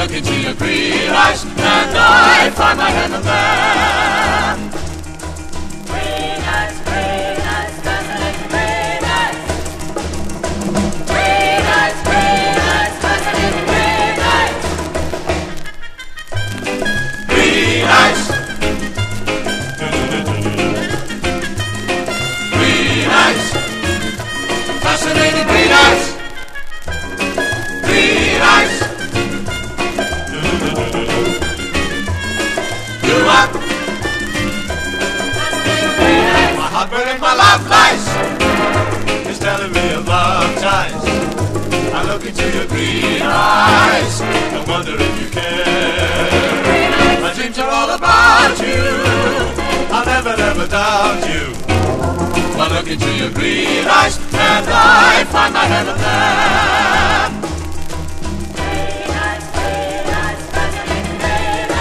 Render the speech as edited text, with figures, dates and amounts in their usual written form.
look into your green eyes, and I find my heaven there. Green eyes, fascinating green eyes. Green eyes, fascinating green eyes. Green eyes. Green eyes. Fascinating green eyes. Green eyes. You are my heartburn and my life lies. It's telling me of love ties. I look into your green eyes and wonder if you care. My dreams are all about you. I'll never, never doubt you. I look into your green eyes and I find my heaven there.